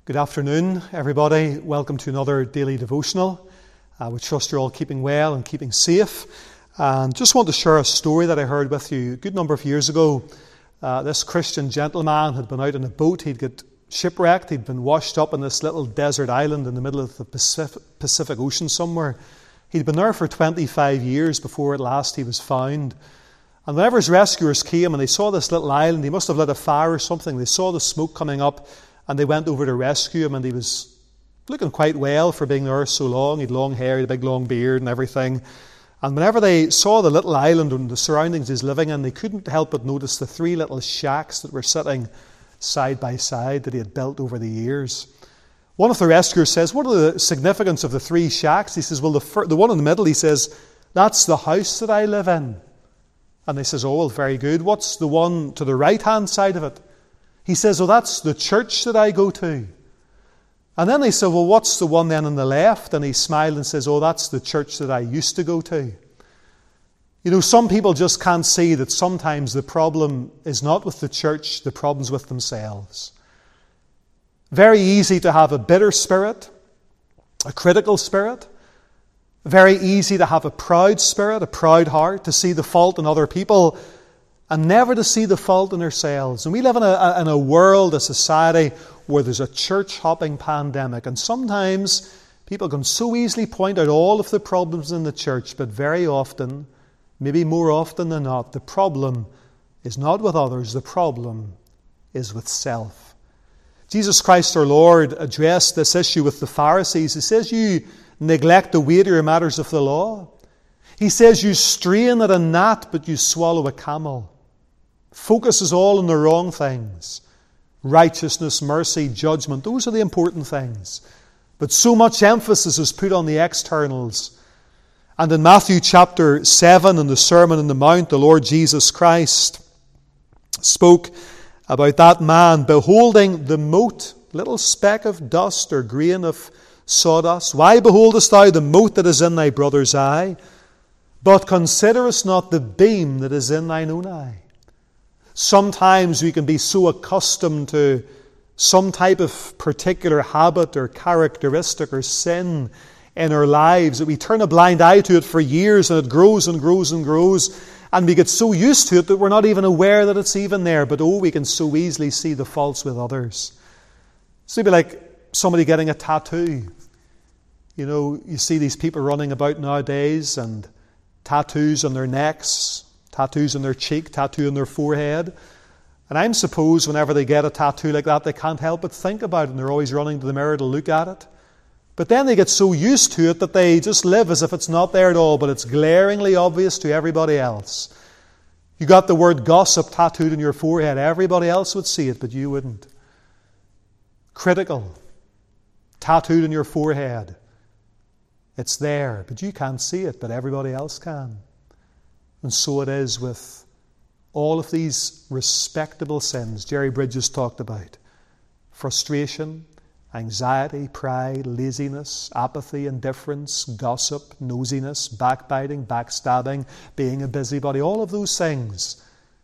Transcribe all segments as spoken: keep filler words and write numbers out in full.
Good afternoon, everybody. Welcome to another daily devotional. Uh, we trust you're all keeping well and keeping safe. And just want to share a story that I heard with you a good number of years ago. Uh, this Christian gentleman had been out on a boat. He'd got shipwrecked. He'd been washed up on this little desert island in the middle of the Pacific, Pacific Ocean somewhere. He'd been there for twenty-five years before at last he was found. And whenever his rescuers came and they saw this little island, he must have lit a fire or something. They saw the smoke coming up. And they went over to rescue him, and he was looking quite well for being there so long. He had long hair, he had a big long beard and everything. And whenever they saw the little island and the surroundings he's living in, they couldn't help but notice the three little shacks that were sitting side by side that he had built over the years. One of the rescuers says, "What are the significance of the three shacks?" He says, "Well, the, fir- the one in the middle," he says, "that's the house that I live in." And they says, "Oh, well, very good. What's the one to the right-hand side of it?" He says, "Oh, that's the church that I go to." And then they say, "Well, what's the one then on the left?" And he smiled and says, "Oh, that's the church that I used to go to." You know, some people just can't see that sometimes the problem is not with the church, the problem's with themselves. Very easy to have a bitter spirit, a critical spirit. Very easy to have a proud spirit, a proud heart, to see the fault in other people and never to see the fault in ourselves. And we live in a, in a world, a society, where there's a church-hopping pandemic. And sometimes people can so easily point out all of the problems in the church, but very often, maybe more often than not, the problem is not with others, the problem is with self. Jesus Christ our Lord addressed this issue with the Pharisees. He says, "You neglect the weightier matters of the law." He says, "You strain at a gnat, but you swallow a camel." Focus is all on the wrong things. Righteousness, mercy, judgment, those are the important things. But so much emphasis is put on the externals. And in Matthew chapter seven, in the Sermon on the Mount, the Lord Jesus Christ spoke about that man beholding the mote, little speck of dust or grain of sawdust. "Why beholdest thou the mote that is in thy brother's eye, but considerest not the beam that is in thine own eye?" Sometimes we can be so accustomed to some type of particular habit or characteristic or sin in our lives that we turn a blind eye to it for years, and it grows and grows and grows, and we get so used to it that we're not even aware that it's even there. But oh, we can so easily see the faults with others. It's maybe like somebody getting a tattoo. You know, you see these people running about nowadays and tattoos on their necks, tattoos on their cheek, tattoo on their forehead. And I'm supposed whenever they get a tattoo like that, they can't help but think about it, and they're always running to the mirror to look at it. But then they get so used to it that they just live as if it's not there at all, but it's glaringly obvious to everybody else. You got the word gossip tattooed on your forehead. Everybody else would see it, but you wouldn't. Critical, tattooed on your forehead. It's there, but you can't see it, but everybody else can. And so it is with all of these respectable sins Jerry Bridges talked about. Frustration, anxiety, pride, laziness, apathy, indifference, gossip, nosiness, backbiting, backstabbing, being a busybody. All of those things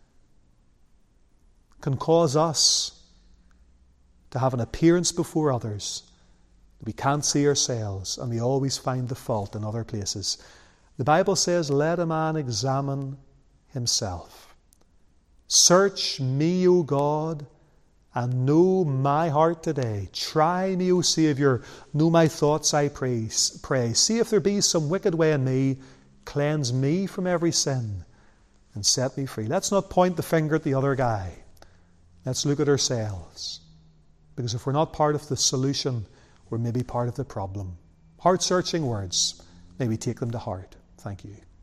can cause us to have an appearance before others that we can't see ourselves, and we always find the fault in other places. The Bible says, "Let a man examine himself. Search me, O God, and know my heart today. Try me, O Saviour, know my thoughts, I pray. Pray. See if there be some wicked way in me. Cleanse me from every sin and set me free." Let's not point the finger at the other guy. Let's look at ourselves. Because if we're not part of the solution, we're maybe part of the problem. Heart-searching words. May we take them to heart. Thank you.